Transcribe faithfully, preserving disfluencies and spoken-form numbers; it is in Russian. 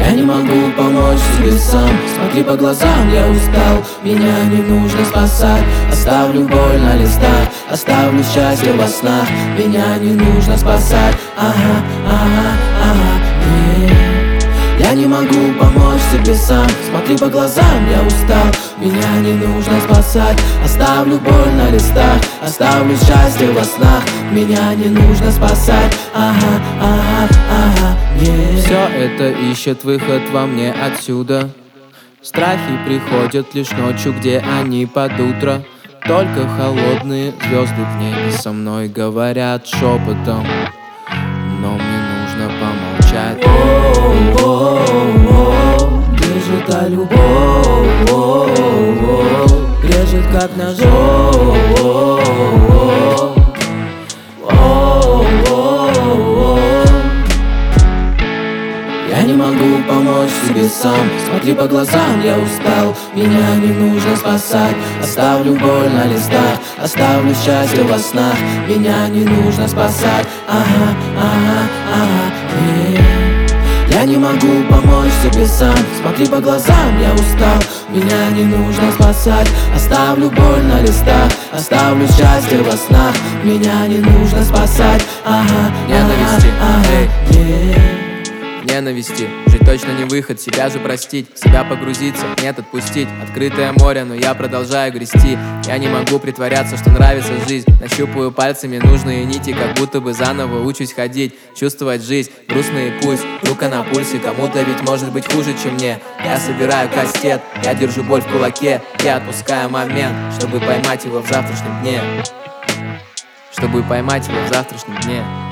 Я не могу помочь себе сам. Смотри по глазам, я устал. Меня не нужно спасать. Оставлю боль на листах, оставлю счастье во снах. Меня не нужно спасать. Ага, ага, ага, нет. Я не могу помочь себе сам. Смотри по глазам, я устал. Меня не нужно спасать. Оставлю боль на листах, оставлю счастье во снах. Меня не нужно спасать. Ага, ага, ага, yeah. Все это ищет выход во мне отсюда. Страхи приходят лишь ночью, где они под утро. Только холодные звезды в небе со мной говорят шепотом, но мне нужно помолчать. Воу-воу-воу, где же та любовь? Воу-воу, режет как ножом. Воу-воу-воу. Я не могу помочь себе сам. Смотри по глазам, я устал. Меня не нужно спасать. Оставлю боль на листах, оставлю счастье во снах. Меня не нужно спасать. Ага, ага, ага, нет. Я не могу помочь себе сам. Смотри по глазам, я устал. Меня не нужно спасать. Оставлю боль на листах, оставлю счастье во снах. Меня не нужно спасать. Ага, ненависти, ага, нет. Ненависти, жить точно не выход, себя же простить, в себя погрузиться, нет отпустить. Открытое море, но я продолжаю грести. Я не могу притворяться, что нравится жизнь. Нащупываю пальцами нужные нити, как будто бы заново учусь ходить. Чувствовать жизнь, грустный пульс, рука на пульсе. Кому-то ведь может быть хуже, чем мне. Я собираю кастет, я держу боль в кулаке. Я отпускаю момент, чтобы поймать его в завтрашнем дне. Чтобы поймать его в завтрашнем дне.